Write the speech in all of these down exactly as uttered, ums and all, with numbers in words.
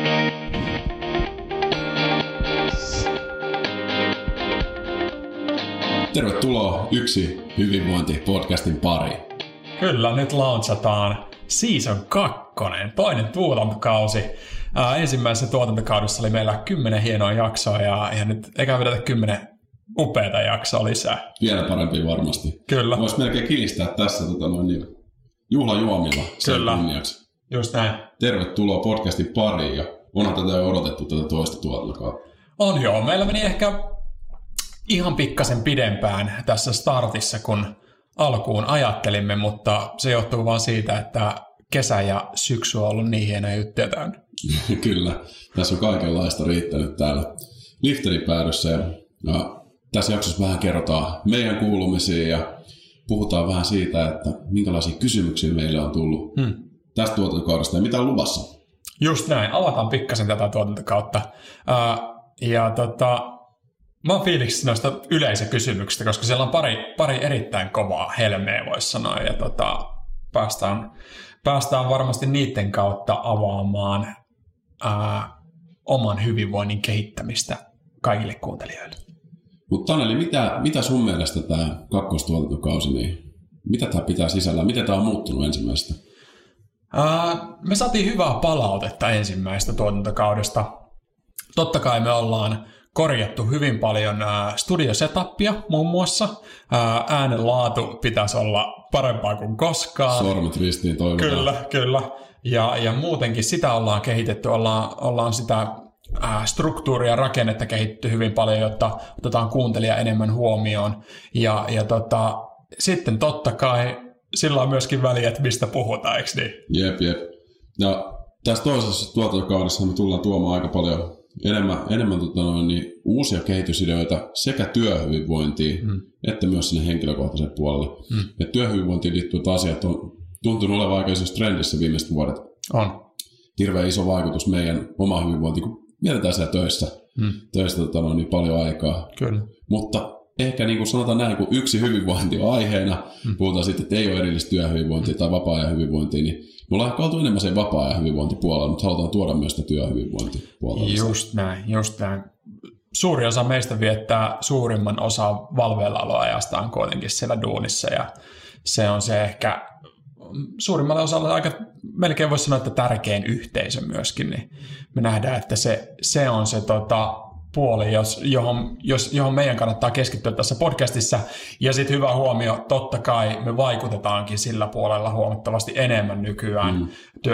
Tervetuloa Yksi hyvinvointi-podcastin pariin. Kyllä, nyt launchataan season kakkonen, toinen tuotantokausi. Ää, ensimmäisessä tuotantokaudessa oli meillä kymmenen hienoa jaksoa ja, ja nyt eikä vedetä kymmenen upeata jaksoa lisää. Vielä parempi varmasti. Kyllä. Voisi melkein kilistää tässä tota, noin, niin, juhlajuomilla sen Kyllä. kunniaksi. Just näin. Tervetuloa podcastin pariin ja onhan tätä jo odotettu tätä toista tuotantokautta. On joo, meillä meni ehkä ihan pikkasen pidempään tässä startissa, kun alkuun ajattelimme, mutta se johtuu vaan siitä, että kesä ja syksy on ollut niin hienoja juttuja täynnä. Kyllä, tässä on kaikenlaista riittänyt täällä lifterin päädyssä ja, ja tässä jaksossa vähän kerrotaan meidän kuulumisiin ja puhutaan vähän siitä, että minkälaisia kysymyksiä meille on tullut hmm. tästä tuotantokaudesta ja mitä on luvassa. Just näin, avataan pikkasen tätä tuotantokautta. Uh, ja tota... Mä oon fiiliksissä noista yleisökysymyksistä, koska siellä on pari, pari erittäin kovaa helmeä, voisi sanoa, ja tota, päästään, päästään varmasti niiden kautta avaamaan ää, oman hyvinvoinnin kehittämistä kaikille kuuntelijoille. Mutta Taneli, mitä, mitä sun mielestä tämä kakkostuotantokausi, niin mitä tämä pitää sisällään? Miten tämä on muuttunut ensimmäisestä? Ää, me saatiin hyvää palautetta ensimmäisestä tuotantokaudesta. Totta kai me ollaan korjattu hyvin paljon studiosetapia muun muassa. Äänen laatu pitäisi olla parempaa kuin koskaan. Sormet ristiin toivotaan. Kyllä, kyllä. Ja, ja muutenkin sitä ollaan kehitetty, ollaan, ollaan sitä struktuuria ja rakennetta kehitetty hyvin paljon, jotta otetaan kuuntelija enemmän huomioon. Ja, ja tota, sitten totta kai sillä on myöskin väliä, että mistä puhutaan, eikö niin? Jep, jep. Ja tässä toisessa tuotantokaudessa me tullaan tuomaan aika paljon enemmän, enemmän tota noin, niin uusia kehitysideoita sekä työhyvinvointiin mm. että myös sinne henkilökohtaiselle puolelle. Mm. Ja työhyvinvointiin liittyvät asiat on tuntunut olevan aika isossa trendissä viimeiset vuodet. On. Hirveän iso vaikutus meidän omaan hyvinvointiin, kun mietitään siellä töissä. Mm. Töissä tota noin, niin paljon aikaa. Kyllä. Mutta ehkä niin kuin sanotaan näin, kun yksi hyvinvointi on aiheena, mm. puhutaan sitten, että ei ole erillistä työhyvinvointia mm. tai vapaa-ajan hyvinvointia, niin me ollaan ehkä oltu enemmän sen vapaa-ajan hyvinvointipuolella, mutta halutaan tuoda myös sitä työhyvinvointipuolella. Just näin, just näin. Suuri osa meistä viettää suurimman osa valveillaoloajastaan kuitenkin siellä duunissa, ja se on se ehkä suurimmalle osalle aika, melkein voisi sanoa, että tärkein yhteisö myöskin, niin me nähdään, että se, se on se tota, puoli, jos, johon, jos, johon meidän kannattaa keskittyä tässä podcastissa. Ja sitten hyvä huomio, totta kai me vaikutetaankin sillä puolella huomattavasti enemmän nykyään. Mm.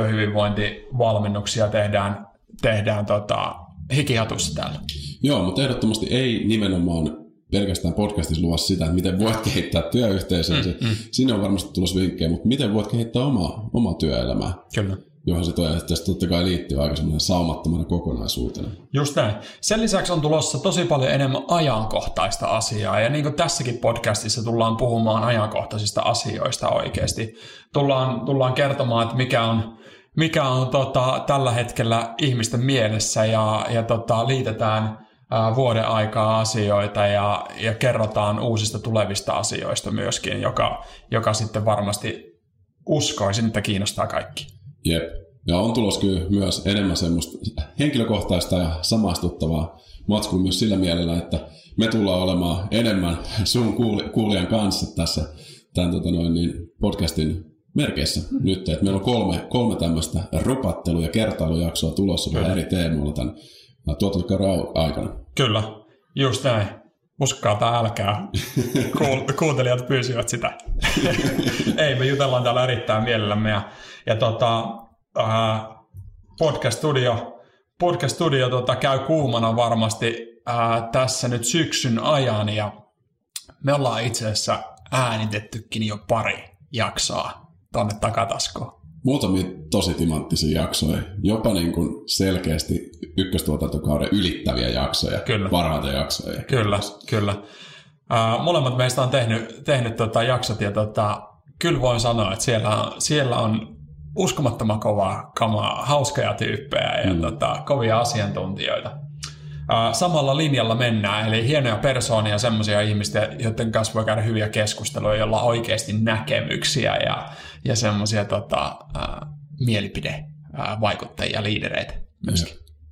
Työhyvinvointivalmennuksia tehdään, tehdään tota, hikihatussa täällä. Joo, mutta ehdottomasti ei nimenomaan pelkästään podcastissa luvassa sitä, että miten voit kehittää työyhteisöä. Mm, mm. Sinne on varmasti tulossa vinkkejä, mutta miten voit kehittää omaa, omaa työelämää. Kyllä. Johon se tässä totta kai liittyy aika semmoinen saumattomana kokonaisuutena. Just näin. Sen lisäksi on tulossa tosi paljon enemmän ajankohtaista asiaa, ja niin kuin tässäkin podcastissa tullaan puhumaan ajankohtaisista asioista oikeasti. Tullaan, tullaan kertomaan, että mikä on, mikä on tota, tällä hetkellä ihmisten mielessä, ja, ja tota, liitetään ää, vuoden aikaa asioita, ja, ja kerrotaan uusista tulevista asioista myöskin, joka, joka sitten varmasti uskoisin, että kiinnostaa kaikki. Jep. Ja on tulossa kyllä myös enemmän semmoista henkilökohtaista ja samastuttavaa matskua myös sillä mielellä, että me tullaan olemaan enemmän sun kuulijan kanssa tässä tämän tota noin, niin podcastin merkeissä mm. nyt. Että meillä on kolme, kolme tämmöistä rupattelu- ja kertailujaksoa tulossa vähän eri teemoilla tämän tuotantokauden aikana. Kyllä, just näin. Uskokaa tai älkää. Kuul- kuuntelijat pyysivät sitä. Ei, me jutellaan täällä erittäin mielellämme. Ja, ja tota, äh, Podcast Studio, podcast studio tota, käy kuumana varmasti äh, tässä nyt syksyn ajan. Ja me ollaan itse asiassa äänitettykin jo pari jaksoa tuonne takataskuun. Muutamia tosi timanttisia jaksoja, jopa niin kuin selkeästi ykköstuotantokauden ylittäviä jaksoja, kyllä. Parhaita jaksoja. Kyllä, kyllä. Uh, molemmat meistä on tehnyt, tehnyt tota jaksot, ja tota, kyllä voin sanoa, että siellä, siellä on uskomattoman kovaa kamaa, hauskoja tyyppejä ja mm. tota, kovia asiantuntijoita. Uh, samalla linjalla mennään, eli hienoja persoonia, semmoisia ihmisiä, joiden kanssa voi käydä hyviä keskusteluja, joilla on oikeasti näkemyksiä ja, ja semmoisia tota, uh, mielipidevaikuttajia, liidereitä myöskin.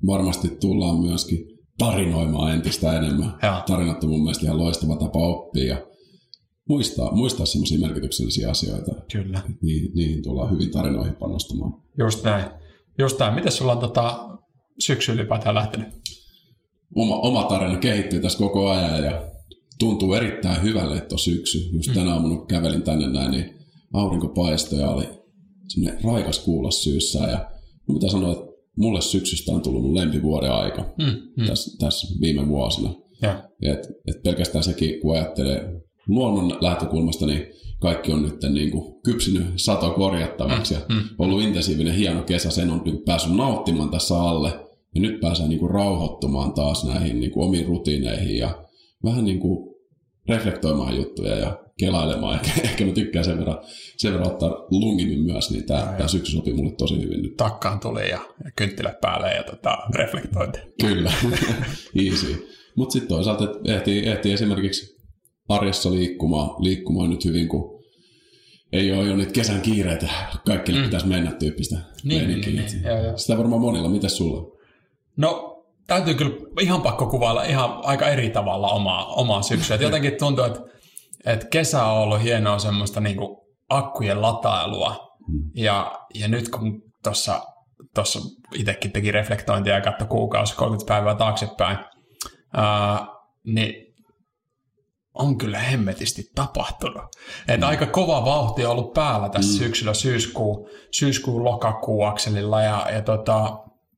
varmasti tullaan myöskin tarinoimaan entistä enemmän. Ja. Tarinat on mun mielestä ihan loistava tapa oppia ja muistaa, muistaa semmoisia merkityksellisiä asioita. Kyllä. Niin, niihin tullaan hyvin tarinoihin panostamaan. Just näin. Just näin. Miten sulla on tota, syksy ylipäätään lähtenyt? Oma, oma tarina kehittyy tässä koko ajan ja tuntuu erittäin hyvälle, että on syksy. Just tänä aamuna kun kävelin tänne näin, niin aurinko paistoi ja oli semmoinen raikas kuulas syyssään. Ja mitä sanoa, että mulle syksystä on tullut mun lempivuoden aika mm, mm. Tässä, tässä viime vuosina. Ja. Et, et pelkästään sekin, kun ajattelee luonnon lähtökulmasta, niin kaikki on nyt niin kuin kypsynyt sato korjattavaksi. Mm, ja mm. ollut intensiivinen hieno kesä, sen on niin päässyt nauttimaan tässä alle. Ja nyt pääsee niin kuin rauhoittumaan taas näihin niin kuin omiin rutiineihin ja vähän niin kuin reflektoimaan juttuja ja kelailemaan. Ehkä, ehkä mä tykkään sen verran, sen verran ottaa lungimin myös, niin tämä, tämä syksy sopii mulle tosi hyvin nyt. Takkaan tuli ja, ja kynttilät päälle ja tota, reflektointi. Kyllä, easy. Mutta sitten toisaalta ehtii, ehtii esimerkiksi arjessa liikkumaan, liikkumaan nyt hyvin, kun ei ole jo niitä kesän kiireitä. Kaikille mm. pitäisi mennä tyyppistä niin, niin, niin. Ja, ja. Sitä varmaan monilla. Mitäs sulla? No, täytyy kyllä ihan pakko kuvailla ihan aika eri tavalla omaa, omaa syksyä. Et jotenkin tuntuu, että, että kesä on ollut hienoa semmoista niin kuin akkujen latailua. Mm. Ja, ja nyt kun tuossa tuossa itsekin teki reflektointia ja katsoi kuukausi kolmekymmentä päivää taaksepäin, ää, niin on kyllä hemmetisti tapahtunut. Että mm. aika kova vauhti on ollut päällä tässä mm. syksyllä syyskuu, syyskuun lokakuu akselilla ja, ja tota,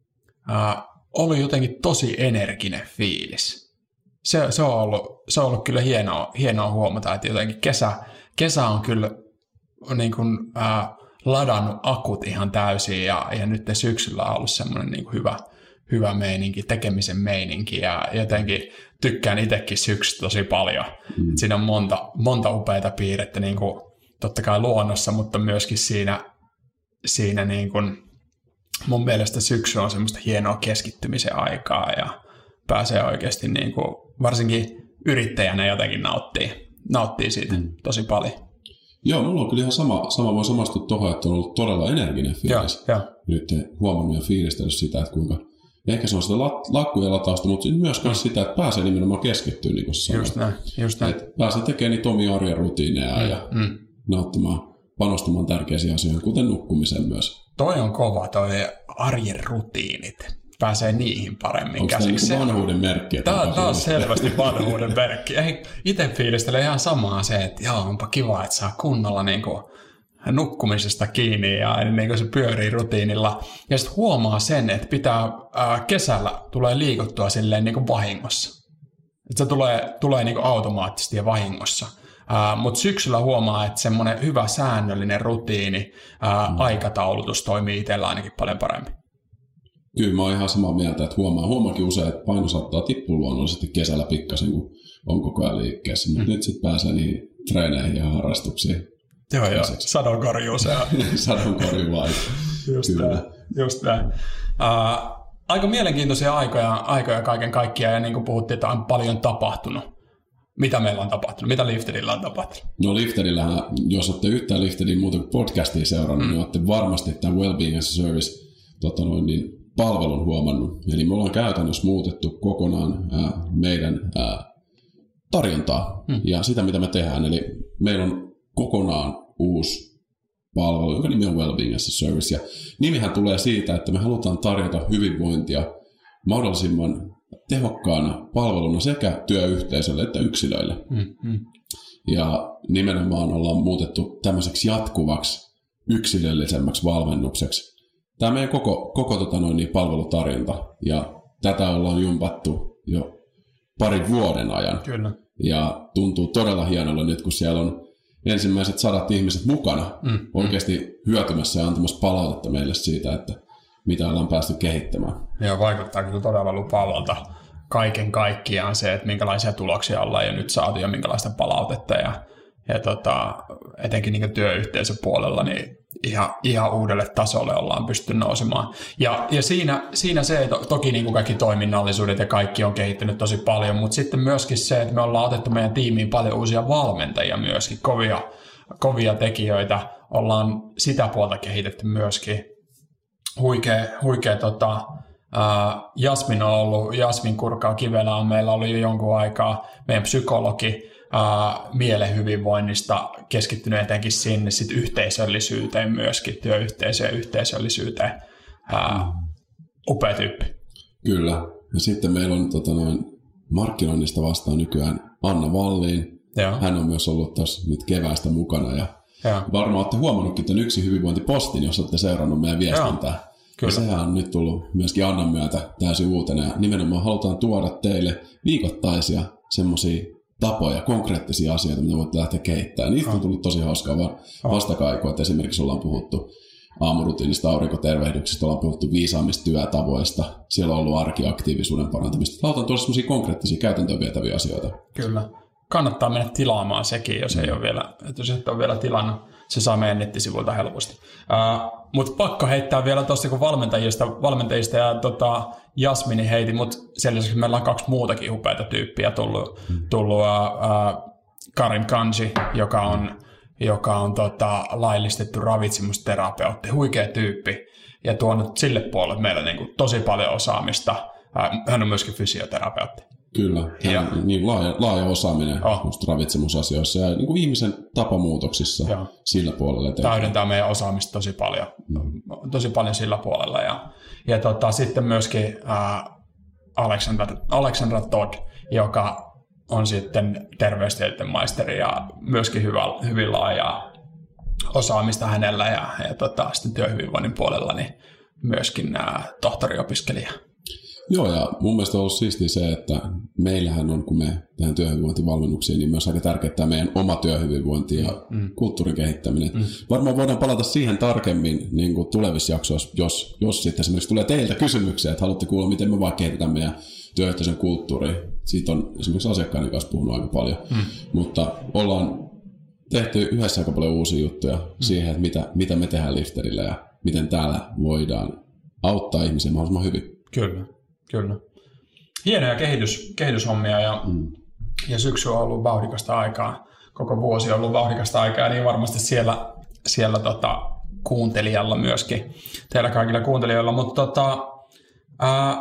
ää, ollut jotenkin tosi energinen fiilis. Se, se, on ollut, se on ollut kyllä hienoa, hienoa huomata, että jotenkin kesä, kesä on kyllä niin kuin, ää, ladannut akut ihan täysin ja, ja nyt syksyllä on ollut semmoinen niin kuin hyvä, hyvä meininki, tekemisen meininki ja jotenkin tykkään itsekin syksystä tosi paljon. Mm. Siinä on monta, monta upeita piirrettä niin kuin, totta kai luonnossa, mutta myöskin siinä, siinä niin kuin, mun mielestä syksy on semmoista hienoa keskittymisen aikaa ja pääsee oikeasti niin kuin, varsinkin yrittäjänä jotenkin nauttii, nauttii siitä mm. tosi paljon. Joo, mulla on kyllä ihan sama, sama voi samastua tuohon, että on ollut todella energinen fiilis. Ja, ja. Nyt huomannut ja fiilistellyt sitä, että kuinka, ehkä se on sitä lakkujen latausta, mutta myös mm. sitä, että pääsee nimenomaan keskittyä, niin kuin sanoit. Just näin, just näin. Että pääsee tekemään niitä omia arjen rutiineja mm. ja mm. nauttimaan, panostamaan tärkeisiin asioihin, kuten nukkumiseen myös. Toi on kova, toi arjen rutiinit. Pääsee niihin paremmin onko käsiksi. Onko tämä vanhuuden merkki? Tämä on taas selvästi vanhuuden merkki. Itse fiilistelee ihan samaa se, että joo, onpa kiva, että saa kunnolla niin kuin nukkumisesta kiinni ja niin kuin se pyörii rutiinilla. Ja sitten huomaa sen, että pitää ää, kesällä tulee liikuttua silleen niin kuin vahingossa. Että se tulee, tulee niin kuin automaattisesti ja vahingossa. Uh, mutta syksyllä huomaa, että semmoinen hyvä säännöllinen rutiini, uh, mm. aikataulutus toimii itsellä ainakin paljon paremmin. Kyllä mä oon ihan samaa mieltä, että huomaa, huomaakin usein, että paino saattaa tippua luonnollisesti kesällä pikkasen, kun on koko ajan liikkeessä. Mutta mm. nyt sitten pääsee niihin treeneihin ja harrastuksiin. Joo, joo. Sadonkorjuu se on. Sadonkorjuu aika. Just näin. Just näin. Uh, aika mielenkiintoisia aikoja, aikoja kaiken kaikkiaan, ja niin kuin puhuttiin, että on paljon tapahtunut. Mitä meillä on tapahtunut? Mitä Liftedillä on tapahtunut? No Liftedillähän, jos olette yhtään Liftedin muuta kuin podcastia seurannut, mm. niin olette varmasti tämän Wellbeing as a Service tota noin, niin palvelun huomannut. Eli me ollaan käytännössä muutettu kokonaan ää, meidän ää, tarjontaa mm. ja sitä, mitä me tehdään. Eli meillä on kokonaan uusi palvelu, jonka nimi on Wellbeing as a Service. Ja nimihän tulee siitä, että me halutaan tarjota hyvinvointia mahdollisimman tehokkaana palveluna sekä työyhteisölle että yksilöille. Mm-hmm. Ja nimenomaan ollaan muutettu tämmöiseksi jatkuvaksi yksilöllisemmäksi valmennukseksi. Tämä meidän koko, koko tota noin, niin palvelutarjonta, ja tätä ollaan jumpattu jo parin vuoden ajan. Kyllä. Ja tuntuu todella hienolla nyt, kun siellä on ensimmäiset sadat ihmiset mukana mm. oikeasti hyötymässä ja antamassa palautetta meille siitä, että mitä ollaan päästy kehittämään. Joo, vaikuttaa kyllä todella lupaavalta kaiken kaikkiaan se, että minkälaisia tuloksia ollaan jo nyt saatu ja minkälaista palautetta. Ja, ja tota, etenkin niin työyhteisöpuolella niin ihan, ihan uudelle tasolle ollaan pystynyt nousemaan. Ja, ja siinä, siinä se, että toki niin kuin kaikki toiminnallisuudet ja kaikki on kehittynyt tosi paljon, mutta sitten myöskin se, että me ollaan otettu meidän tiimiin paljon uusia valmentajia myöskin, kovia, kovia tekijöitä. Ollaan sitä puolta kehitetty myöskin. Huikea, huikea tota, Uh, Jasmin on ollut, Jasmin Kurkaa Kivelä on meillä ollut jo jonkun aikaa, meidän psykologi, uh, mielen hyvinvoinnista keskittynyt etenkin sinne, sitten yhteisöllisyyteen myöskin, työyhteisöön ja yhteisöllisyyteen. Uh, upea tyyppi. Kyllä. Ja sitten meillä on tota, noin, markkinoinnista vastaan nykyään Anna Valliin. Joo. Hän on myös ollut tässä nyt keväästä mukana ja Joo. varmaan olette huomannutkin tämän yksi hyvinvointipostin, jos olette seurannut meidän viestintää. Ja sehän on nyt tullut myöskin Annan myötä täysin uutena. Ja nimenomaan halutaan tuoda teille viikoittaisia semmoisia tapoja, konkreettisia asioita, mitä voitte lähteä kehittämään. Niistä on tullut tosi hauskaa vastakaikua, että esimerkiksi ollaan puhuttu aamurutiinista, aurinkotervehdyksistä, ollaan puhuttu viisaammista työtavoista, siellä on ollut arkiaktiivisuuden parantamista. Halutaan tuoda semmoisia konkreettisia käytäntöön vietäviä asioita. Kyllä. Kannattaa mennä tilaamaan sekin, jos ei ole vielä, jos et ole vielä tilannut. Se saa meidän nettisivuilta helposti. Uh, mutta pakko heittää vielä tuosta kun valmentajista, valmentajista ja tota, Jasmini heitin, mutta sen lisäksi meillä on kaksi muutakin upeita tyyppiä tullut. Mm. tullut uh, uh, Karin Kanji, joka on, joka on tota, laillistettu ravitsemusterapeutti, huikea tyyppi. Ja tuonut sille puolelle meillä niinku tosi paljon osaamista. Uh, hän on myöskin fysioterapeutti. Kyllä, ja, niin laaja, laaja osaaminen oh. just ravitsemusasioissa ja niin kuin ihmisen tapamuutoksissa Joo. sillä puolella. Eteenpäin. Täydentää meidän osaamista tosi paljon, mm. tosi paljon sillä puolella. Ja, ja tota, sitten myöskin äh, Alexandra, Alexandra Todd, joka on sitten terveystieteiden maisteri ja myöskin hyvä, hyvin laajaa osaamista hänellä ja, ja tota, sitten työhyvinvoinnin puolella niin myöskin äh, tohtoriopiskelija. Joo, ja mun mielestä on ollut siistiä se, että meillähän on, kun me tehdään työhyvinvointivalmennuksia, niin myös aika tärkeää meidän oma työhyvinvointi ja mm. kulttuurin kehittäminen. Mm. Varmaan voidaan palata siihen tarkemmin niin kuin tulevissa jaksoissa, jos, jos sitten esimerkiksi tulee teiltä kysymyksiä, että haluatte kuulla, miten me vaan kehitetään meidän työyhteisön kulttuuria. Siitä on esimerkiksi asiakkaiden kanssa puhunut aika paljon, mm. mutta ollaan tehty yhdessä aika paljon uusia juttuja mm. siihen, että mitä, mitä me tehdään Lifterillä ja miten täällä voidaan auttaa ihmisiä mahdollisimman hyvin. Kyllä. Kyllä. Hienoja kehitys, kehityshommia ja, mm. ja syksy on ollut vauhdikasta aikaa. Koko vuosi on ollut vauhdikasta aikaa, niin varmasti siellä, siellä tota, kuuntelijalla myöskin, teillä kaikilla kuuntelijoilla. Mutta tota, ää,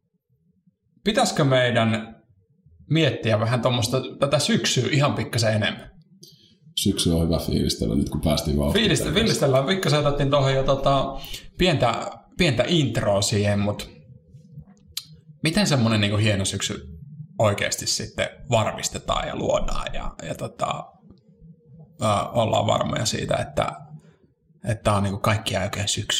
pitäisikö meidän miettiä vähän tuommoista tätä syksyä ihan pikkasen enemmän? Syksy on hyvä fiilistellä nyt, kun päästiin vauhtiin. Fiilistä, fiilistellään. Pikkasen otettiin tuohon jo tota, pientä, pientä introa siihen, mutta miten semmoinen niin kuin hieno syksy oikeasti sitten varmistetaan ja luodaan ja, ja tota, ää, ollaan varmoja siitä, että että on niin kuin kaikki oikein syksy.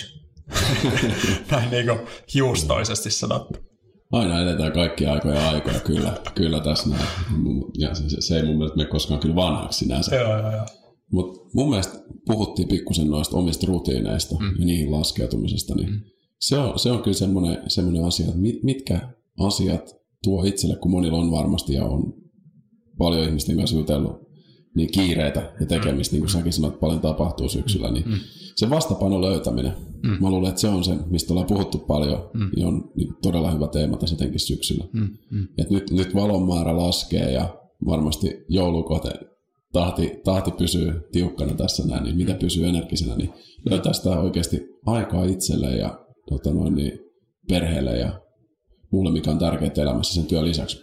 Näin niin kuin juustoisesti sanottu. Aina edetään kaikkia aikoja aikoja, kyllä, kyllä tässä näin. Ja se, se, se ei mun mielestä mene koskaan kyllä vanhaksi sinänsä. Joo, joo, joo. Mutta mun mielestä puhuttiin pikkusen noista omista rutiineista mm. ja niihin laskeutumisesta, niin mm. se, on, se on kyllä semmoinen, semmoinen asia, että mit, mitkä asiat tuo itselle, kun monilla on varmasti ja on paljon ihmisten kanssa jutellut, niin kiireitä ja tekemistä, mm. niin kuin säkin sanoit, että paljon tapahtuu syksyllä, niin mm. se vastapainon löytäminen, mm. mä luulen, että se on se, mistä ollaan puhuttu paljon, mm. niin on niin todella hyvä teema tässä etenkin syksyllä. Mm. Mm. Et nyt, nyt valon määrä laskee ja varmasti joulukohte tahti, tahti pysyy tiukkana tässä näin, niin mitä pysyy energisenä, niin löytää sitä oikeasti aikaa itselle ja tota noin, niin perheelle ja muulle, mikä on tärkeää elämässä sen työn lisäksi.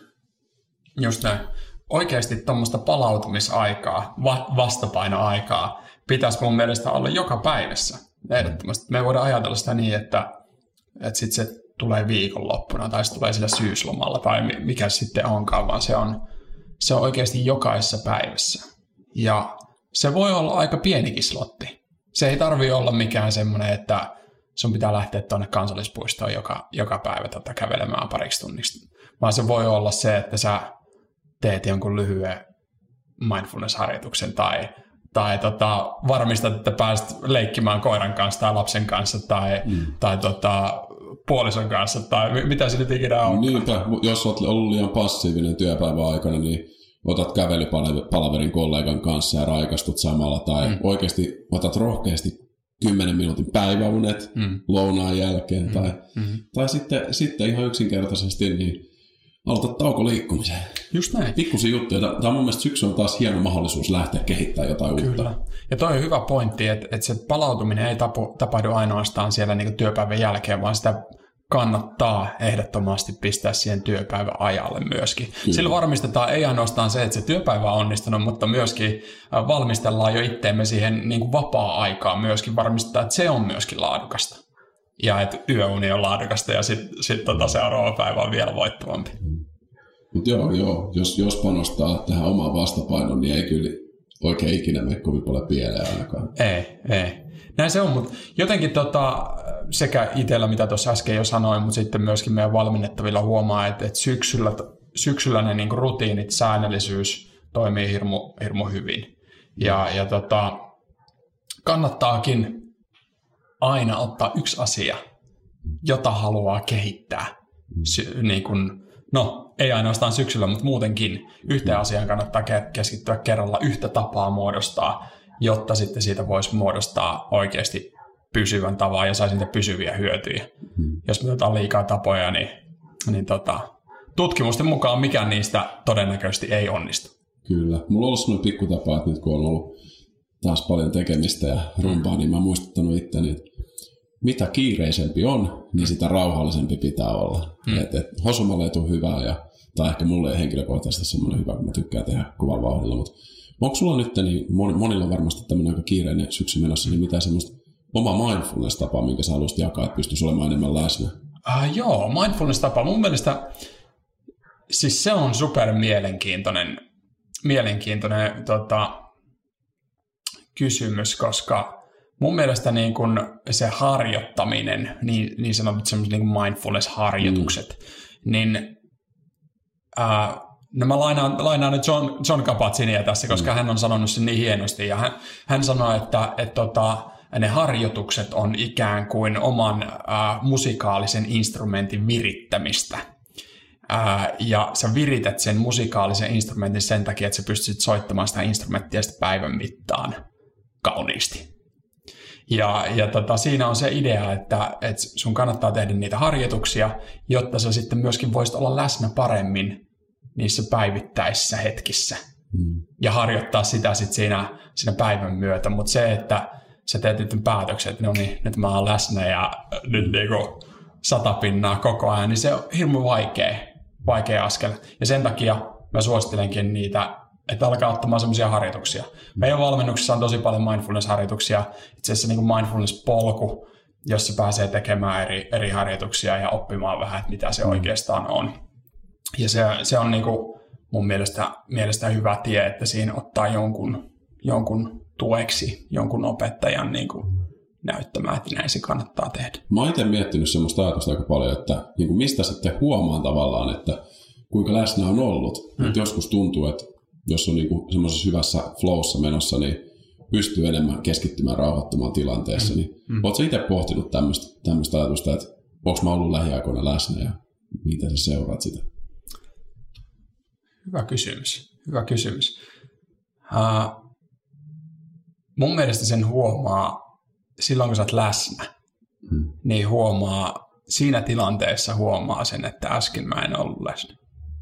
Just näin. Oikeasti tuommoista palautumisaikaa, va- vastapainoaikaa pitäisi mun mielestä olla joka päivässä. Ehdottomasti. Me voidaan ajatella sitä niin, että, että sit se tulee viikonloppuna tai se tulee sillä syyslomalla tai mikä sitten onkaan, vaan se on, se on oikeasti jokaisessa päivässä. Ja se voi olla aika pienikin slotti. Se ei tarvitse olla mikään semmoinen, että sun pitää lähteä tuonne kansallispuistoon joka, joka päivä tota, kävelemään pariksi tunniksi. Vaan se voi olla se, että sä teet jonkun lyhyen mindfulness-harjoituksen tai, tai tota, varmistat, että pääset leikkimään koiran kanssa tai lapsen kanssa tai, mm. tai tota, puolison kanssa tai mitä se nyt ikinä on. Niinpä, jos olet ollut liian passiivinen työpäivän aikana, niin otat kävelypalaverin kollegan kanssa ja raikastut samalla tai mm. oikeasti otat rohkeasti kymmenen minuutin päiväunet mm. lounaan jälkeen mm. tai, mm. tai sitten, sitten ihan yksinkertaisesti niin aloitat tauko liikkumiseen. Just näin. Pikkuisia juttuja. Tämä on mun mielestä syksy on taas hieno mahdollisuus lähteä kehittämään jotain Kyllä. uutta. Ja toi on hyvä pointti, että, että se palautuminen ei tapu, tapahdu ainoastaan siellä niin kuin työpäivän jälkeen, vaan sitä kannattaa ehdottomasti pistää siihen työpäivän ajalle myöskin. Kyllä. Sillä varmistetaan ei ainoastaan se, että se työpäivä on onnistunut, mutta myöskin valmistellaan jo itteemme siihen niin kuin vapaa-aikaan myöskin varmistetaan, että se on myöskin laadukasta. Ja että yöuni on laadukasta ja sitten sit tota seuraava päivä on vielä voittavampi. Mutta joo, joo. Jos, jos panostaa tähän omaan vastapainoon, niin ei kyllä oikein ikinä mene kovin paljon pieleen ainakaan. Ei, ei. Näin se on, mutta jotenkin tota, sekä itsellä, mitä tuossa äsken jo sanoin, mutta sitten myöskin meidän valmennettavilla huomaa, että, että syksyllä, syksyllä ne niin kuin rutiinit, säännöllisyys toimii hirmu, hirmu hyvin. Ja, ja tota, kannattaakin aina ottaa yksi asia, jota haluaa kehittää. Sy- niin kun, no, ei ainoastaan syksyllä, mutta muutenkin yhteen asiaan kannattaa keskittyä kerralla, yhtä tapaa muodostaa, jotta sitten siitä voisi muodostaa oikeasti pysyvän tavan ja saisi niitä pysyviä hyötyjä. Hmm. Jos me otetaan liikaa tapoja, niin, niin tota, tutkimusten mukaan mikään niistä todennäköisesti ei onnistu. Kyllä. Mulla on ollut sellainen pikkutapa, että nyt kun on ollut taas paljon tekemistä ja rumpaa, niin mä oon muistuttanut itteni, että mitä kiireisempi on, niin sitä rauhallisempi pitää olla. Hmm. Että et, hosumalle ei tule hyvää, ja, tai ehkä mulle ei henkilökohtaisesti semmoinen hyvä, kun mä tykkään tehdä kovalla vauhdilla, mutta onko sulla nyt, niin monilla on varmasti tämmöinen aika kiireinen syksy menossa, niin mitä semmoista oma mindfulness-tapaa, minkä sä haluaisit jakaa, että pystyisi olemaan enemmän läsnä? Uh, joo, mindfulness-tapa. Mun mielestä siis se on super mielenkiintoinen, mielenkiintoinen tota, kysymys, koska mun mielestä niin kun se harjoittaminen, niin, niin sanotut semmoiset niin kuin mindfulness-harjoitukset, mm. niin uh, no mä lainaan, lainaan nyt John, John Kabat-Zinia tässä, koska mm. hän on sanonut sen niin hienosti, ja hän, hän sanoi, että et, tota, ne harjoitukset on ikään kuin oman uh, musikaalisen instrumentin virittämistä. Uh, ja sä virität sen musikaalisen instrumentin sen takia, että sä pystyt soittamaan sitä instrumenttia sitä päivän mittaan kauniisti. Ja, ja tota, siinä on se idea, että, että sun kannattaa tehdä niitä harjoituksia, jotta sä sitten myöskin voisit olla läsnä paremmin niissä päivittäisissä hetkissä. Mm. Ja harjoittaa sitä sitten siinä, siinä päivän myötä. Mutta se, että sä teet nyt päätöksen, että no niin, nyt mä oon läsnä ja nyt niinku sata pinnaa koko ajan, niin se on hirmu vaikea, vaikea askel. Ja sen takia mä suosittelenkin niitä, että alkaa ottamaan semmoisia harjoituksia. Meidän valmennuksessa on tosi paljon mindfulness-harjoituksia, itse asiassa niin kuin mindfulness-polku, jossa pääsee tekemään eri, eri harjoituksia ja oppimaan vähän, että mitä se oikeastaan on. Ja se, se on niin kuin mun mielestä, mielestä hyvä tie, että siinä ottaa jonkun, jonkun tueksi, jonkun opettajan niin kuin näyttämään, että näin se kannattaa tehdä. Mä oon itse miettinyt semmoista ajatusta aika paljon, että niin kuin mistä sitten huomaan tavallaan, että kuinka läsnä on ollut. Hmm. Että joskus tuntuu, että jos on niin kuin semmoisessa hyvässä flowssa menossa, niin pystyy enemmän keskittymään rauhoittumaan tilanteessa. Niin hmm. ootko sä itse pohtinut tämmöistä, tämmöistä ajatusta, että onko mä ollut lähiaikoina läsnä ja miten sä seuraat sitä? Hyvä kysymys. Hyvä kysymys. Uh, mun mielestä sen huomaa silloin, kun sä oot läsnä, hmm. niin huomaa, siinä tilanteessa huomaa sen, että äsken mä en ollut läsnä.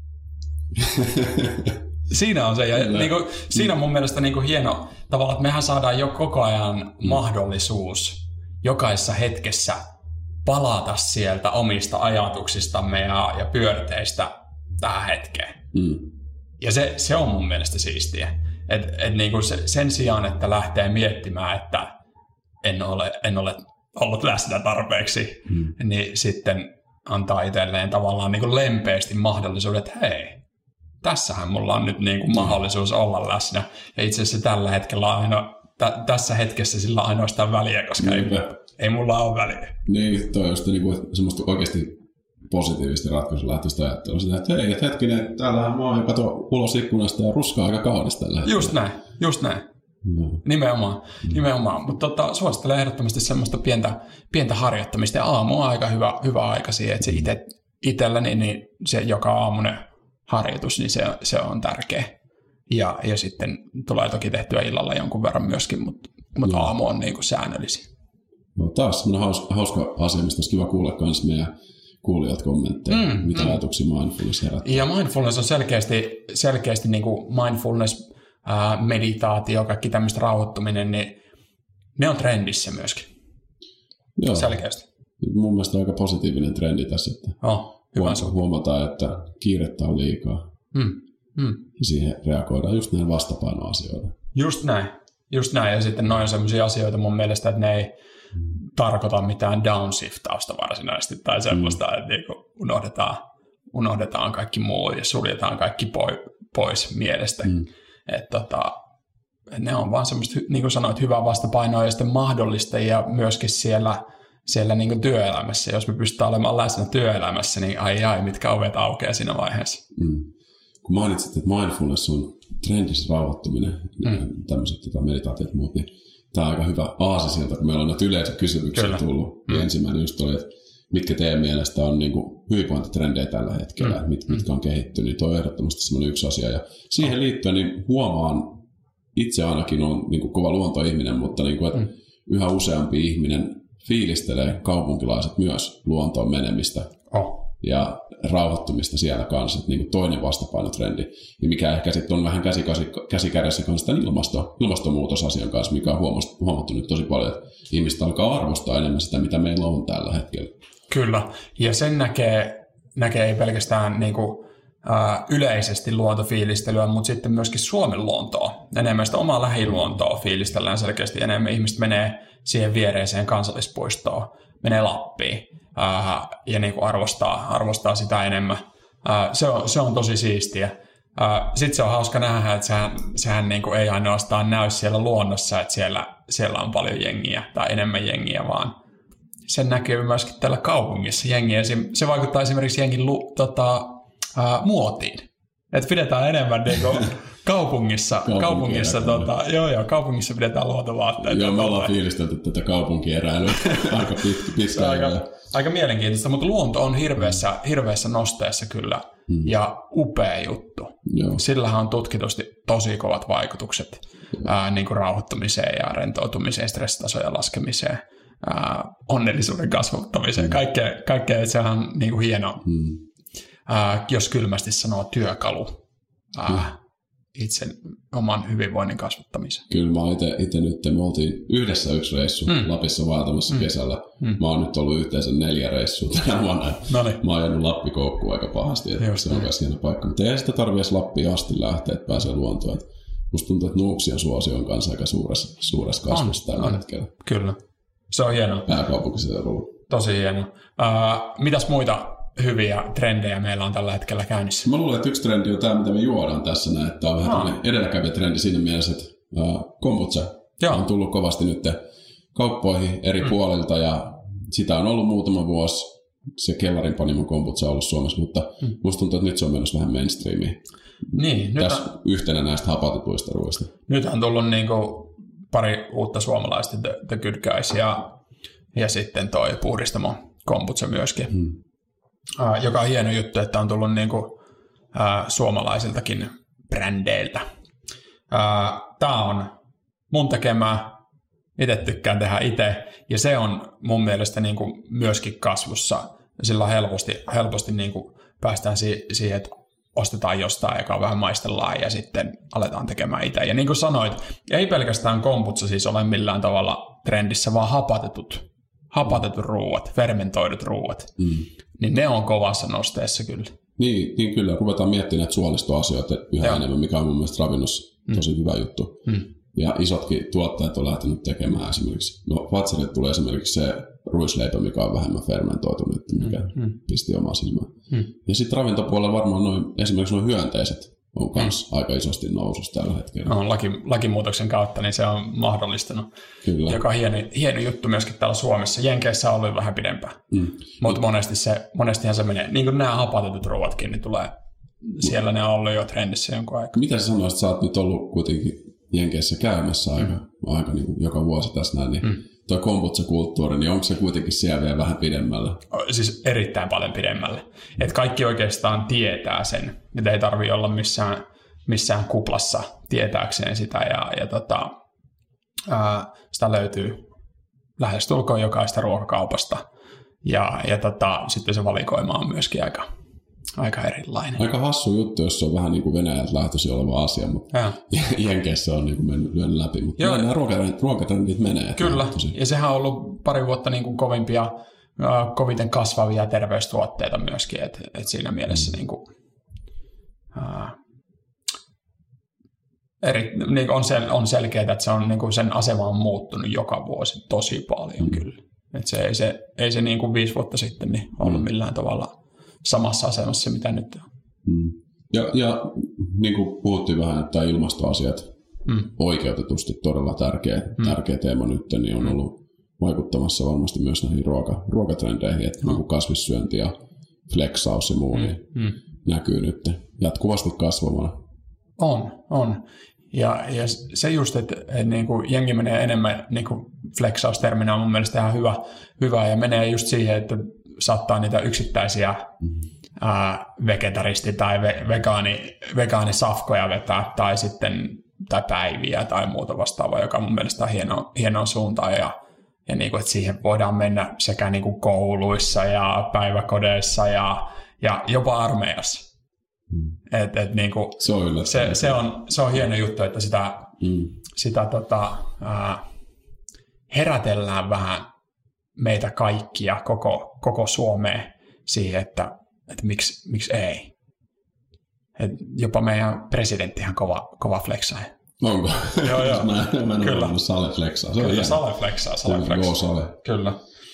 Siinä on se. Ja niin kuin, siinä on mun mielestä niin kuin hieno tavalla, että mehän saadaan jo koko ajan hmm. mahdollisuus jokaisessa hetkessä palata sieltä omista ajatuksistamme ja, ja pyörteistä tähän hetkeen. Hmm. Ja se, se on mun mielestä siistiä. Et, et niin kuin se, sen sijaan, että lähtee miettimään, että en ole, en ole ollut läsnä tarpeeksi, hmm. niin sitten antaa itselleen tavallaan niin kuin lempeästi mahdollisuudet, että hei, tässähän mulla on nyt niin kuin mahdollisuus olla läsnä. Ja itse asiassa tällä hetkellä aino, t- tässä hetkessä sillä on ainoastaan väliä, koska ei, ei mulla ole väliä. Niin, toi on just niin kuin semmoista oikeasti positiivisesti ratkaisulähtöistä ajattelua. Sitä, että hei, et hetkinen, täällähän mä oon ja kato ulos ikkunasta ja ruskaa aika kaunis tällä hetkellä. Just näin, just näin. No. Nimenomaan, mm. nimenomaan. Mutta tota, suosittelen ehdottomasti semmoista pientä, pientä harjoittamista. Ja aamu on aika hyvä, hyvä aika siihen, että se ite, itselläni niin se joka aamunen harjoitus, niin se, se on tärkeä. Ja, ja sitten tulee toki tehtyä illalla jonkun verran myöskin, mutta, mutta no. aamu on niin kuin säännöllisiä. No, taas semmoinen hauska, hauska asia, mistä olisi kiva kuulla myös meidän kuulijat kommentteja, mm, mitä mm. ajatuksia mindfulness herättää. Ja mindfulness on selkeästi, selkeästi niin kuin mindfulness, ää, meditaatio, kaikki tämmöistä rauhoittuminen, niin ne on trendissä myöskin. Joo. Selkeästi. Mun mielestä on aika positiivinen trendi tässä, että oh, huom- huomataan, että kiirettä on liikaa. Mm. Mm. Ja siihen reagoidaan just näin vastapainoasioilla. Just näin. Just näin. Ja sitten noin on sellaisia asioita mun mielestä, että ne ei mm. tarkoita mitään downshiftausta varsinaisesti tai sellaista, mm. että niinku unohdetaan, unohdetaan kaikki muu ja suljetaan kaikki pois mielestä. Mm. Että tota, ne on vaan semmoista, niin kuin sanoit, hyvää vastapainoa ja sitten mahdollistajia myöskin siellä, siellä niin kuin työelämässä. Jos me pystytään olemaan läsnä työelämässä, niin ai ai, mitkä ovet aukeaa siinä vaiheessa. Mm. Kun mainitsit, että mindfulness on trendissä rauhoittuminen, mm. tämmöiset tota, meditaatiot ja muut, niin tämä on aika hyvä aasisilta, kun meillä on näitä yleisökysymyksiä Kyllä. tullut. Mm. Ensimmäinen just oli, että mitkä teidän mielestä on niin kuin hyvinvointitrendejä tällä hetkellä, mm. mit, mitkä on kehittynyt, niin tuo on ehdottomasti semmoinen yksi asia. Ja siihen liittyen niin huomaan, itse ainakin on niin kuin kova luontoihminen, mutta niin kuin, että mm. yhä useampi ihminen fiilistelee kaupunkilaiset myös luontoon menemistä. Oh. Ja rauhoittumista siellä kanssa, että niin kuin toinen vastapainotrendi, ja mikä ehkä sitten on vähän käsi, käsi, käsi kädessä kanssa tämän ilmasto, ilmastonmuutosasian kanssa, mikä on huomattu, huomattu nyt tosi paljon, että ihmiset alkaa arvostaa enemmän sitä, mitä meillä on tällä hetkellä. Kyllä, ja sen näkee, näkee ei pelkästään niin kuin, ä, yleisesti luontofiilistelyä, mutta sitten myöskin Suomen luontoa, enemmän sitä omaa lähiluontoa fiilistellään selkeästi enemmän. Ihmiset menee siihen viereiseen kansallispuistoon, menee Lappiin, Uh, ja niin kuin arvostaa, arvostaa sitä enemmän. Uh, se, on, se on tosi siistiä. Uh, Sitten se on hauska nähdä, että sehän, sehän niin kuin ei ainoastaan näy siellä luonnossa, että siellä, siellä on paljon jengiä tai enemmän jengiä, vaan sen näkyy myöskin täällä kaupungissa jengiä. Se, se vaikuttaa esimerkiksi jengin lu, tota, uh, muotiin. Että pidetään enemmän niin kuin kaupungissa, kaupungissa, tota, joo, joo, kaupungissa pidetään luontovaatteita. Joo, me ollaan fiilistelty tätä kaupunkieräilyä aika pitkään. Aika, aika mielenkiintoista, mutta luonto on hirveässä, hirveässä nosteessa kyllä hmm. ja upea juttu. Joo. Sillähän on tutkitusti tosi kovat vaikutukset ää, niin kuin rauhoittumiseen ja rentoutumiseen, stressitasojen laskemiseen, ää, onnellisuuden kasvattamiseen. Hmm. Kaikkea, kaikkea se on niin kuin hieno, hmm. ää, jos kylmästi sanoo, työkalu. Ää, hmm. itse oman hyvinvoinnin kasvattamiseen. Kyllä mä oon itse nyt, me oltiin yhdessä yksi reissu mm. Lapissa vaeltamassa mm. kesällä. Mm. Mä oon nyt ollut yhteensä neljä reissua tänä vuonna. Noniin. Mä oon jäänyt Lappi-koukkuun aika pahasti, että se on myös hieno paikka. Mutta ei sitä tarvitse Lappiin asti lähteä, että pääsee luontoon. Et musta tuntuu, että nuuksien suosio on kanssa aika suuressa, suuressa kasvussa tällä on. hetkellä. Kyllä, se on hienoa. Pääkaupunkiseudulla. Tosi hienoa. Uh, mitäs muita hyviä trendejä meillä on tällä hetkellä käynnissä? Mä luulen, että yksi trendi on tämä, mitä me juodaan tässä näin. Että tämä on vähän tämmöinen edelläkävijä trendi siinä mielessä, että uh, kombucha Joo. on tullut kovasti nyt kauppoihin eri mm. puolilta ja sitä on ollut muutama vuosi. Se Kellarin panimon kombucha on ollut Suomessa, mutta mm. musta tuntuu, että nyt se on menossa vähän mainstreamiin. Niin, tässä on, yhtenä näistä hapatetuista ruoista. Nyt on tullut niin kuin pari uutta suomalaista, The, the Good Guys ja, ja sitten toi puhdistamo kombucha myöskin. Mm. Uh, joka on hieno juttu, että on tullut niinku, uh, suomalaisiltakin brändeiltä. Uh, Tämä on mun tekemää, itse tykkään tehdä itse, ja se on mun mielestä niinku myöskin kasvussa. Sillä helposti, helposti niinku päästään si- siihen, että ostetaan jostain, joka vähän maistellaan, ja sitten aletaan tekemään itse. Ja niin kuin sanoit, ei pelkästään kombucha siis ole millään tavalla trendissä, vaan hapatetut, hapatetut ruuat, fermentoidut ruuat. Mm. Niin ne on kovassa nosteessa kyllä. Niin, niin kyllä. Ruvetaan miettimään näitä suolistoasioita yhä Joo. enemmän, mikä on mun mielestä ravinnossa tosi mm. hyvä juttu. Mm. Ja isotkin tuottajat on lähtenyt tekemään esimerkiksi. No Fatserille tulee esimerkiksi se ruisleipä, mikä on vähemmän fermentoitunut, mikä mm. pisti omaa silmään. Mm. Ja sitten ravintopuolella varmaan noin, esimerkiksi nuo hyönteiset on myös mm. aika isosti nousussa tällä hetkellä. No, laki, lakimuutoksen kautta niin se on mahdollistanut. Kyllä. Joka on hieno, hieno juttu myöskin täällä Suomessa. Jenkeissä on ollut vähän pidempään. Mm. Mutta monesti se, monestihan se menee, niin kuin nämä hapatetut ruuatkin, niin tulee, siellä ne on ollut jo trendissä jonkun aikaa. Mitä sä sanoisit, sä oot nyt ollut kuitenkin Jenkeissä käymässä aika, mm. aika niin kuin joka vuosi tässä näin, niin mm. tuo kombucha-kulttuuri, niin onko se kuitenkin siellä vielä vähän pidemmällä? Siis erittäin paljon pidemmällä. Että kaikki oikeastaan tietää sen, että ei tarvitse olla missään, missään kuplassa tietääkseen sitä, ja, ja tota, ää, sitä löytyy lähestulkoon jokaista ruokakaupasta, ja, ja tota, sitten se valikoima on myöskin aika, aika erilainen. Aika hassu juttu, jos se on vähän niin kuin Venäjältä lähtöisin oleva asia, mutta Jenkeissä on niin kuin mennyt, mennyt läpi, mutta nämä ruokatrendit menee. Kyllä, ja sehän on ollut pari vuotta niin kuin kovimpia, koviten kasvavia terveystuotteita myöskin, että et siinä mielessä mm. niin kuin, ää, eri, niin on, sel, on selkeää, että se on, niin kuin sen asema on muuttunut joka vuosi tosi paljon mm. kyllä. Että se ei se, ei se niin kuin viisi vuotta sitten niin ollut mm. millään tavalla samassa asemassa, mitä nyt on. Mm. Ja, ja niin kuin puhuttiin vähän, että ilmastoasiat mm. oikeutetusti todella tärkeä, mm. tärkeä teema nyt, niin on ollut vaikuttamassa varmasti myös näihin ruoka, ruokatrendeihin, että no. niin kasvissyönti ja flexaus ja muu niin mm. näkyy nyt jatkuvasti kasvamana. On, on. Ja, ja se just, että, että niin kuin jengi menee enemmän, niin kuin flexausterminä on mun mielestä ihan hyvä, hyvä, ja menee just siihen, että saattaa niitä yksittäisiä mm. ää, vegetaristi- tai ve, vegaani, vegaanisafkoja vetää, tai sitten tai päiviä tai muuta vastaavaa, joka mun mielestä on hieno, hieno suunta, ja, ja niin kuin, että siihen voidaan mennä sekä niin kuin kouluissa ja päiväkodeissa ja, ja jopa armeijassa. Mm. Et, et niin kuin, se, on se, se, on, se on hieno juttu, että sitä, mm. sitä tota, ää, herätellään vähän meitä kaikkia, koko, koko Suomeen siihen, että, että miksi, miksi ei. Et jopa meidän presidenttihan kova, kova flexaa. Onko? Joo, joo. mä, mä en Kyllä. ole Sale flexaa. Se Kyllä, on Sale flexaa. Sale Kyllä, flexaa. Sale. Kyllä.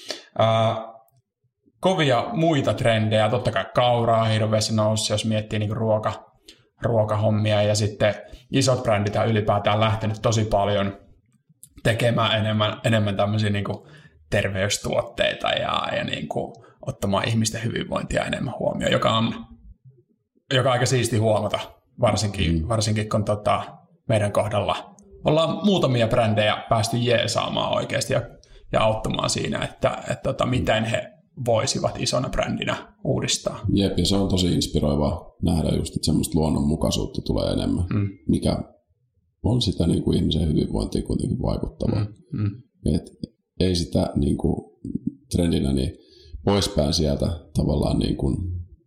Uh, kovia muita trendejä. Totta kai kauraa hirveästi nousi, jos miettii niinku ruoka, ruokahommia. Ja sitten isot brändit on ylipäätään lähtenyt tosi paljon tekemään enemmän, enemmän tämmöisiä niinku terveystuotteita ja, ja niinku ottamaan ihmisten hyvinvointia enemmän huomioon, joka on, joka on aika siisti huomata, varsinkin, mm. varsinkin kun tota, meidän kohdalla ollaan muutamia brändejä päästy jeesaamaan oikeasti ja, ja auttamaan siinä, että, että, että miten he voisivat isona brändinä uudistaa. Jep, ja se on tosi inspiroivaa nähdä just, että semmoista luonnonmukaisuutta tulee enemmän, mm. mikä on sitä niin kuin ihmisen hyvinvointiin kuitenkin vaikuttavaa. Mm. Mm. Et ei sitä niin kuin trendinä niin poispäin sieltä tavallaan niin kuin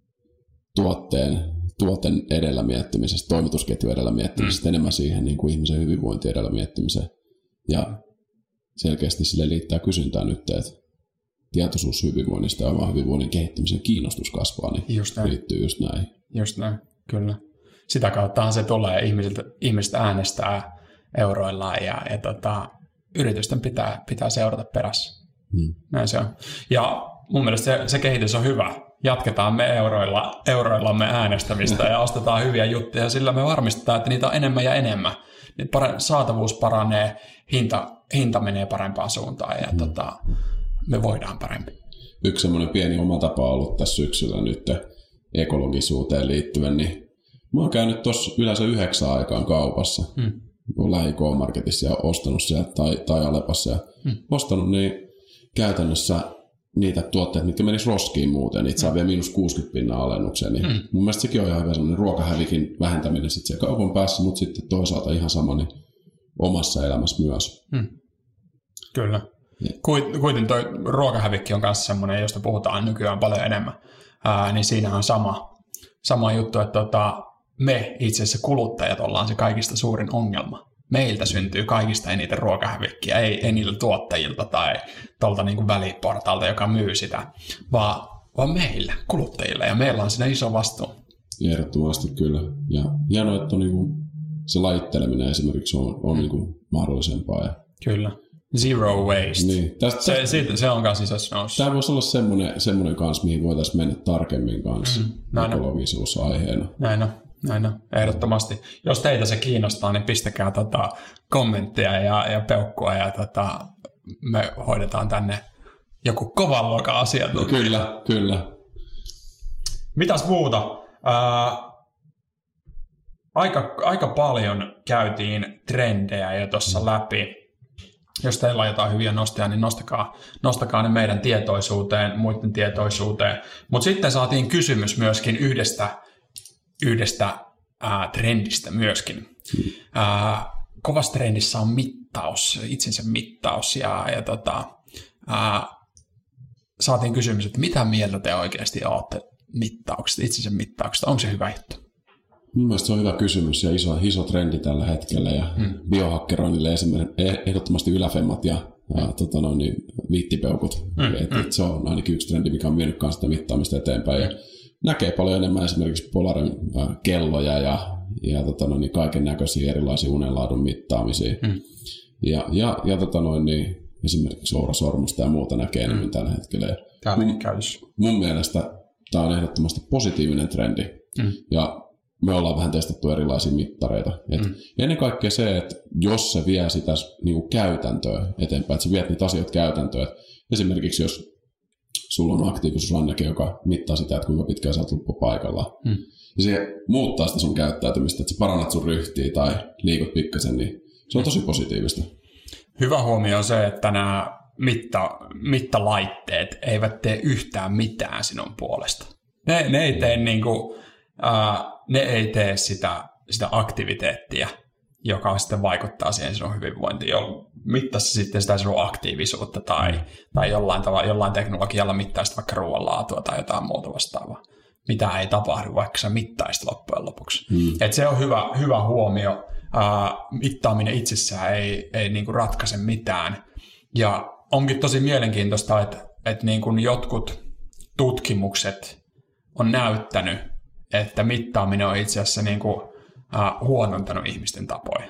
tuotteen, tuotteen edellä miettimisestä, toimitusketju edellä miettimisestä, mm. enemmän siihen niin kuin ihmisen hyvinvointi edellä miettimiseen. Ja selkeästi sille liittää kysyntää nyt, että tietoisuus hyvinvoinnista ja oman hyvinvoinnin kehittämisen kiinnostus kasvaa, niin just liittyy just näin. Just näin, kyllä. Sitä kauttahan se tulee, ihmiset, ihmiset äänestää euroillaan ja, ja tota, yritysten pitää, pitää seurata perässä. Hmm. Näin se on. Ja mun mielestä se, se kehitys on hyvä. Jatketaan me euroilla, euroillamme äänestämistä ja ostetaan hyviä juttuja, sillä me varmistetaan, että niitä on enemmän ja enemmän. Niin saatavuus paranee, hinta, hinta menee parempaan suuntaan ja hmm. tota, me voidaan paremmin. Yksi semmoinen pieni oma tapa on ollut tässä syksyllä nyt ekologisuuteen liittyen, niin mä oon käynyt tuossa yleensä yhdeksän aikaan kaupassa. Hmm. Lähi K-Marketissa ja ostanut sieltä tai, tai Alepassa ja hmm. ostanut niin käytännössä niitä tuotteita, mitkä menis roskiin muuten, niitä hmm. saa vielä miinus kuusikymmentä pinnaa alennukseen. Niin hmm. mun mielestä sekin on ihan hyvä sellainen ruokahävikin vähentäminen sitten siellä kaupan päässä, mutta sitten toisaalta ihan sama niin omassa elämässä myös. Hmm. Kyllä. Kuitenkin tuo ruokahävikki on myös semmoinen, josta puhutaan nykyään paljon enemmän, Ää, niin siinä on sama, sama juttu, että tota, me itse asiassa kuluttajat ollaan se kaikista suurin ongelma. Meiltä syntyy kaikista eniten ruokahävikkiä, ei, ei niiltä tuottajilta tai tuolta niin kuin väliportaalta, joka myy sitä, vaan, vaan meillä, kuluttajilla, ja meillä on siinä iso vastuu. Ehdottomasti kyllä, ja hienoa, että on niin kuin se lajitteleminen esimerkiksi on, on niin kuin mahdollisempaa. Ja kyllä. Zero waste. Niin. Tästä, se, siitä, se on kanssa isossa nousussa. Tämä voisi olla semmoinen, semmoinen kanssa, mihin voitaisiin mennä tarkemmin kanssa mm, ekologisuus aiheena. Näin on, näin on, ehdottomasti. Jos teitä se kiinnostaa, niin pistäkää tota kommenttia ja, ja peukkua ja tota, me hoidetaan tänne joku kovan luokan asiantuntija. No, kyllä, kyllä. Mitäs muuta? Ää, aika, aika paljon käytiin trendejä jo tuossa mm. läpi. Jos teillä on jotain hyviä nostoja, niin nostakaa, nostakaa ne meidän tietoisuuteen, muiden tietoisuuteen. Mutta sitten saatiin kysymys myöskin yhdestä, yhdestä ää, trendistä myöskin. Hmm. Ää, kovassa trendissä on mittaus, itsensä mittaus. Ja, ja tota, ää, saatiin kysymys, että mitä mieltä te oikeasti olette mittauksesta, itsensä mittauksesta? Onko se hyvä juttu? Mun mielestä se on hyvä kysymys ja iso, iso trendi tällä hetkellä ja hmm. biohakkeroinnille esimerkiksi ehdottomasti yläfemmat ja ja, tota noin, niin, viittipeukut. Mm, et, mm. Et se on ainakin yksi trendi, mikä on vienyt kanssa sitä mittaamista eteenpäin. Ja näkee paljon enemmän esimerkiksi Polarin äh, kelloja ja, ja tota noin, niin kaiken näköisiä erilaisia unenlaadun mittaamisia. Mm. Ja, ja, ja tota noin, niin, esimerkiksi Oura-sormusta ja muuta näkee enemmän mm. tällä hetkellä. Mun, mun mielestä tämä on ehdottomasti positiivinen trendi. Mm. Ja me ollaan vähän testattu erilaisia mittareita. Et mm. ennen kaikkea se, että jos se vie sitä niin kuin käytäntöä eteenpäin, että sä viet niitä asioita käytäntöön. Esimerkiksi jos sulla on aktiivisuusranneke, joka mittaa sitä, että kuinka pitkään sä oot loppu paikallaan. Mm. Ja se muuttaa sitä sun käyttäytymistä, että sä parannat sun ryhtiä tai liikut pikkasen, niin se on tosi positiivista. Hyvä huomio on se, että nämä mitta, mittalaitteet eivät tee yhtään mitään sinun puolesta. Ne, ne ei tee niinku... Uh, ne ei tee sitä, sitä aktiviteettia, joka sitten vaikuttaa siihen sinun hyvinvointiin. Mittaisi sitten sitä sinun aktiivisuutta tai, tai jollain, tavalla, jollain teknologialla mittaisi vaikka ruoanlaatua tai jotain muuta vastaavaa. Mitä ei tapahdu, vaikka sä mittaisit loppujen lopuksi. Hmm. Et se on hyvä, hyvä huomio. Uh, mittaaminen itsessään ei, ei niinku ratkaise mitään. Ja onkin tosi mielenkiintoista, että, että niinku jotkut tutkimukset on näyttänyt, että mittaaminen on itse asiassa niin kuin, uh, huonontanut ihmisten tapoja.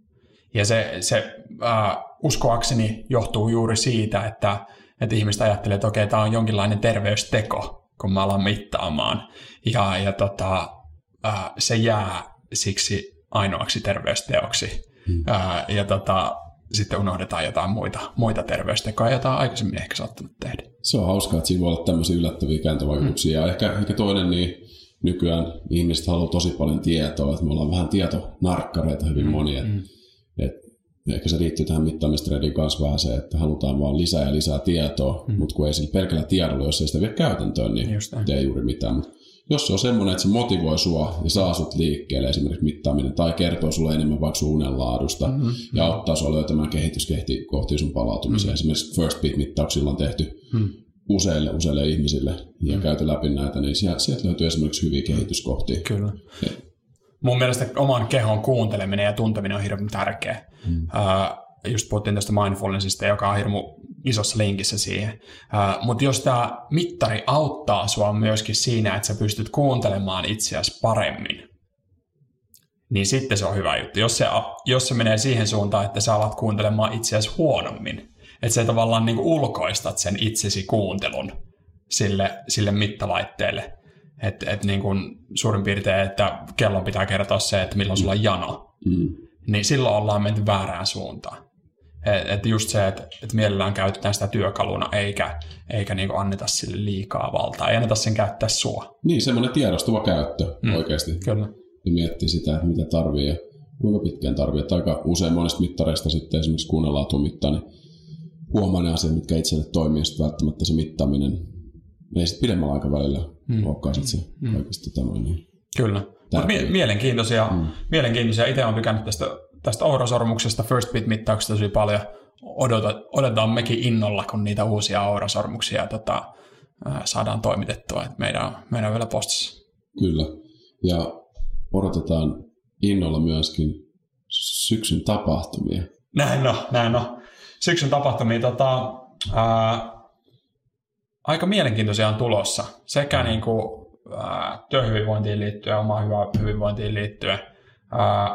Ja se, se uh, uskoakseni johtuu juuri siitä, että, että ihmiset ajattelee, että okei, tämä on jonkinlainen terveysteko, kun mä alan mittaamaan. Ja, ja tota, uh, se jää siksi ainoaksi terveysteoksi. Hmm. Uh, ja tota, sitten unohdetaan jotain muita, muita terveystekoja, joita on aikaisemmin ehkä saattanut tehdä. Se on hauskaa, että siinä voi olla tämmöisiä yllättäviä kääntövaikutuksia. Hmm. Ja ehkä, ehkä toinen niin... Nykyään ihmiset haluaa tosi paljon tietoa, että me ollaan vähän tietonarkkareita hyvin mm, moni. Et, mm. et, ehkä se liittyy tähän mittaamistrendin kanssa vähän se, että halutaan vaan lisää ja lisää tietoa, mm. mutta kun ei sillä pelkällä tiedolla, jos ei sitä vie käytäntöön, niin tee juuri mitään. Mut jos se on semmoinen, että se motivoi sua ja saa sut liikkeelle, esimerkiksi mittaaminen, tai kertoo sulle enemmän vaikka sun unenlaadusta mm-hmm. ja auttaa sua löytämään kehityskehti kohti sun palautumiseen. Mm. Esimerkiksi First Beat-mittauksilla on tehty mm. useille, useille ihmisille ja mm. käyty läpi näitä, niin sieltä, sieltä löytyy esimerkiksi hyviä kehityskohtia. Kyllä. Ja. Mun mielestä oman kehon kuunteleminen ja tunteminen on hirveän tärkeä. Mm. Uh, just puhuttiin tästä mindfulnessista, joka on hirveän isossa linkissä siihen. Uh, Mutta jos tämä mittari auttaa sua myöskin siinä, että sä pystyt kuuntelemaan itseäsi paremmin, niin sitten se on hyvä juttu. Jos se, jos se menee siihen suuntaan, että sä alat kuuntelemaan itseäsi huonommin, että sä tavallaan niin kuin ulkoistat sen itsesi kuuntelun sille, sille mittalaitteelle. Että et niin kuin suurin piirtein, että kellon pitää kertoa se, että milloin sulla on jano. Mm. Niin silloin ollaan menty väärään suuntaan. Että et just se, että et mielellään käytetään sitä työkaluna, eikä, eikä niin kuin anneta sille liikaa valtaa. Ei anneta sen käyttää sua. Niin, semmoinen tiedostuva käyttö mm. oikeasti. Kyllä. Ja miettii sitä, että mitä tarvii ja kuinka pitkään tarvii. Että aika usein monesta mittareista sitten esimerkiksi kuunnellaan mittaa, niin huomaa ne asiat, mitkä itselle toimii, sitten välttämättä se mittaaminen ei sitten pidemmällä aikavälillä mm. olekaan sitten se mm. kaikista tota noin. Niin kyllä. Mie- mielenkiintoisia. Mm. mielenkiintoisia. Itse olen tykännyt tästä, tästä Oura-sormuksesta, First Beat-mittauksesta tosi paljon. Odota, odotetaan mekin innolla, kun niitä uusia Oura-sormuksia tota, äh, saadaan toimitettua. Et meidän, meidän on vielä postissa. Kyllä. Ja odotetaan innolla myöskin syksyn tapahtumia. Näin on, näin on. Syksyn tapahtumia tota, ää, aika mielenkiintoisia on tulossa. Sekä niin kuin, ää, työhyvinvointiin liittyen, omaan hyvään hyvinvointiin liittyen. Ää,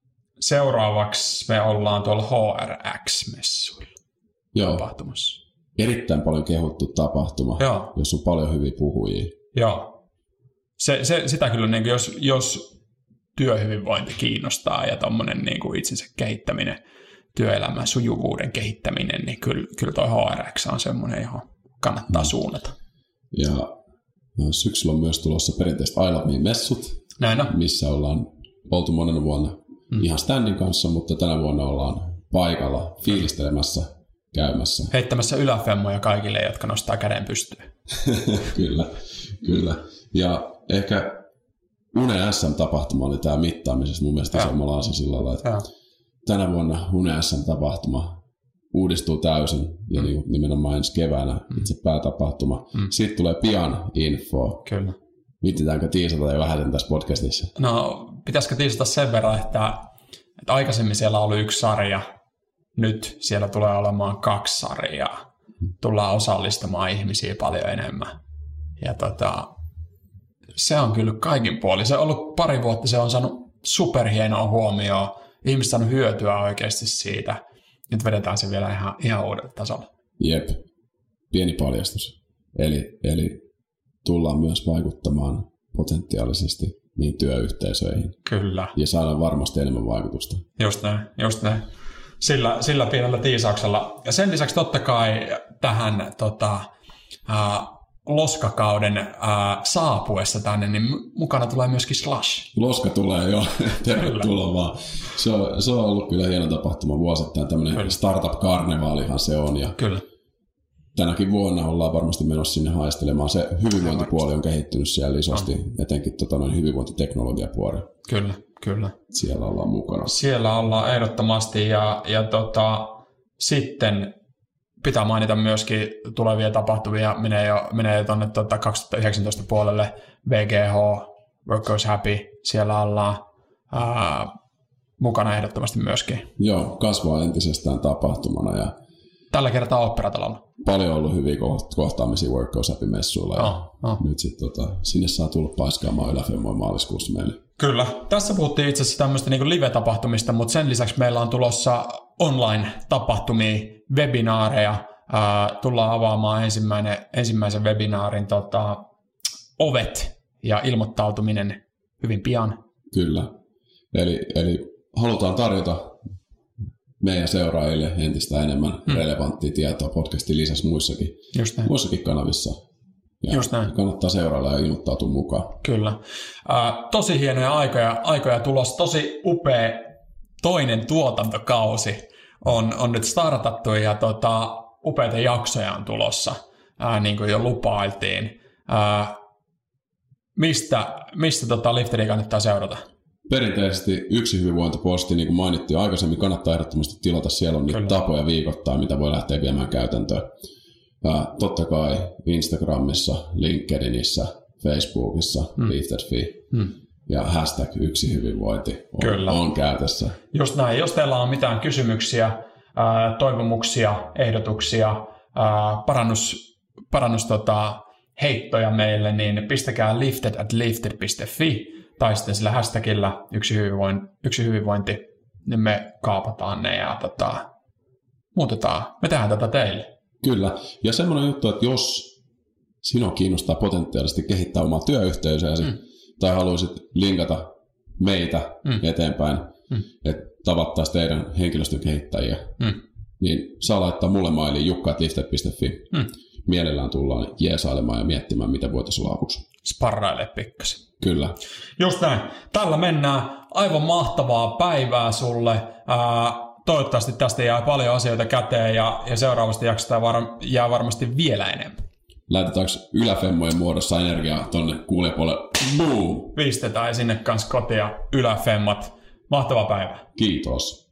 seuraavaksi me ollaan tuolla H R X-messuilla Joo. tapahtumassa. Erittäin paljon kehuttu tapahtuma, Joo. jos on paljon hyviä puhujia. Joo. Se, se, sitä kyllä, niin kuin, jos, jos työhyvinvointi kiinnostaa ja tommonen niin kuin itsensä kehittäminen, työelämän sujuvuuden kehittäminen, niin kyllä, kyllä toi H R X on semmoinen, johon kannattaa suunnata. Ja syksyllä on myös tulossa perinteiset I Love Me-messut, Näin on. missä ollaan oltu monena vuonna mm. ihan standin kanssa, mutta tänä vuonna ollaan paikalla fiilistelemässä, käymässä. Heittämässä yläfemmoja kaikille, jotka nostaa käden pystyyn. kyllä, kyllä. Ja ehkä Une S M-tapahtuma oli tämä mittaamisessa. Mun mielestä se me ollaan se sillä lailla, että ja. tänä vuonna Une S M-tapahtuma uudistuu täysin ja mm. nimenomaan ensi keväänä mm. itse päätapahtuma. Mm. Siitä tulee pian info. Kyllä. Viittitäänkö tiisata jo vähän tässä podcastissa? No, pitäisikö tiisata sen verran, että, että aikaisemmin siellä oli yksi sarja, nyt siellä tulee olemaan kaksi sarjaa. Tullaan osallistamaan ihmisiä paljon enemmän. Ja tota, se on kyllä kaikin puolin. Se on ollut pari vuotta, se on saanut superhienoa huomioon. Ihmiset on saanut hyötyä oikeasti siitä. Nyt vedetään se vielä ihan, ihan uudelle tasolle. Jep, pieni paljastus. Eli, eli tullaan myös vaikuttamaan potentiaalisesti niin työyhteisöihin. Kyllä. Ja saadaan varmasti enemmän vaikutusta. Just näin, just näin. Sillä, sillä pienellä tiisauksella. Ja sen lisäksi totta kai tähän tota, äh, loskakauden äh, saapuessa tänne, niin mukana tulee myöskin Slush. Loska tulee, joo. Tervetuloa vaan. Se on, se on ollut kyllä hieno tapahtuma vuosittain. Tämmöinen startup-karnevaalihan se on. Ja kyllä. Tänäkin vuonna ollaan varmasti menossa sinne haistelemaan. Se hyvinvointipuoli on kehittynyt siellä isosti, no. etenkin tota, noin hyvinvointiteknologiapuoli. Kyllä, kyllä. Siellä ollaan mukana. Siellä ollaan ehdottomasti ja, ja tota, sitten pitää mainita myöskin tulevia tapahtumia. Menee jo, menee jo tuonne tota kaksituhattayhdeksäntoista puolelle V G H, Work Goes Happy. Siellä ollaan ää, mukana ehdottomasti myöskin. Joo, kasvaa entisestään tapahtumana ja tällä kertaa Oopperatalolla. Paljon ollut hyviä kohtaamisia Work Goes Happy-messuilla ja oh, oh. nyt sitten tota, sinne saa tulla paiskaamaan Yläfemmoin maaliskuussa meille. Kyllä. Tässä puhuttiin itse asiassa tämmöistä niin kuin live-tapahtumista, mutta sen lisäksi meillä on tulossa online-tapahtumia, webinaareja. Äh, tullaan avaamaan ensimmäinen, ensimmäisen webinaarin tota, ovet ja ilmoittautuminen hyvin pian. Kyllä. Eli, eli halutaan tarjota meidän seuraajille entistä enemmän hmm. relevanttia tietoa podcastin lisäksi muissakin, muissakin kanavissa. Ja Just näin. Kannattaa seurailla ja ilmoittautua mukaan. Kyllä. Äh, tosi hienoja aikoja, aikoja tulossa. Tosi upea toinen tuotantokausi on, on nyt startattu ja tota, upeita jaksoja on tulossa, äh, niin kuin jo lupailtiin. Äh, mistä mistä tota Lifteria kannattaa seurata? Perinteisesti yksi hyvinvointiposti, niin kuin mainittiin aikaisemmin, kannattaa ehdottomasti tilata. Siellä on niitä tapoja viikoittain, mitä voi lähteä viemään käytäntöön. Ja totta kai Instagramissa, LinkedInissä, Facebookissa, mm. Lifted Fi mm. ja hashtag yksi hyvinvointi on, on käytössä. Just näin. Jos teillä on mitään kysymyksiä, ää, toivomuksia, ehdotuksia, ää, parannus, parannus tota, heittoja meille, niin pistäkää lifted at lifted piste fi tai sitten sillä hashtagillä yksi hyvinvointi, yksi hyvinvointi, niin me kaapataan ne ja tota, muutetaan. Me tehdään tätä teille. Kyllä. Ja semmoinen juttu, että jos sinua kiinnostaa potentiaalisesti kehittää omaa työyhteisöäsi mm. tai haluaisit linkata meitä mm. eteenpäin, mm. että tavattaisiin teidän henkilöstön kehittäjiä, mm. niin saa laittaa mulle mailiin jukka at lifted piste fi. Mm. Mielellään tullaan jeesailemaan ja miettimään, mitä voitaisiin olla avuksi. Sparraile pikkasen. Kyllä. Just näin. Tällä mennään. Aivan mahtavaa päivää sulle. Ää, toivottavasti tästä jää paljon asioita käteen ja, ja seuraavasta jaksosta var, jää varmasti vielä enemmän. Laitetaanko Yläfemmojen muodossa energiaa tonne kuulijapuolelle? Boom! Pistetään sinne kanssa kotia Yläfemmat. Mahtavaa päivää. Kiitos.